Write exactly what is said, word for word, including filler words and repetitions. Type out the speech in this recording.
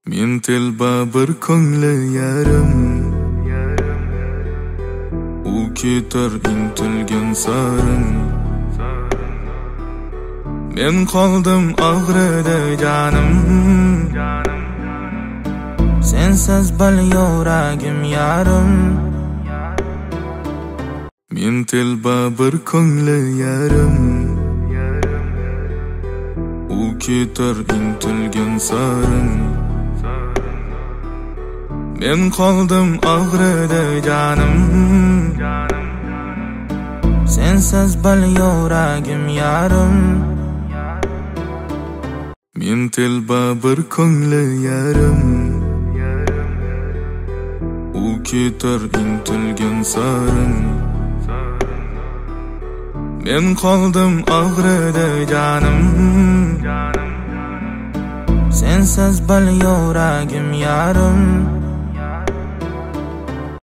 Men telba bir ko'ngli yarim, u ketar intilgan sarin. Men qoldim og'rida jonim, sensiz bil yuragim yarim. Men telba bir ko'ngli yarim, u ketar intilgan sarin. Men qoldim og'rida jonim, sensiz bil yuragim yarim. Men telba bir ko'ngli yarim, u ketar intilgan sarin. Men qoldim og'rida jonim, sensiz bil yuragim yarim.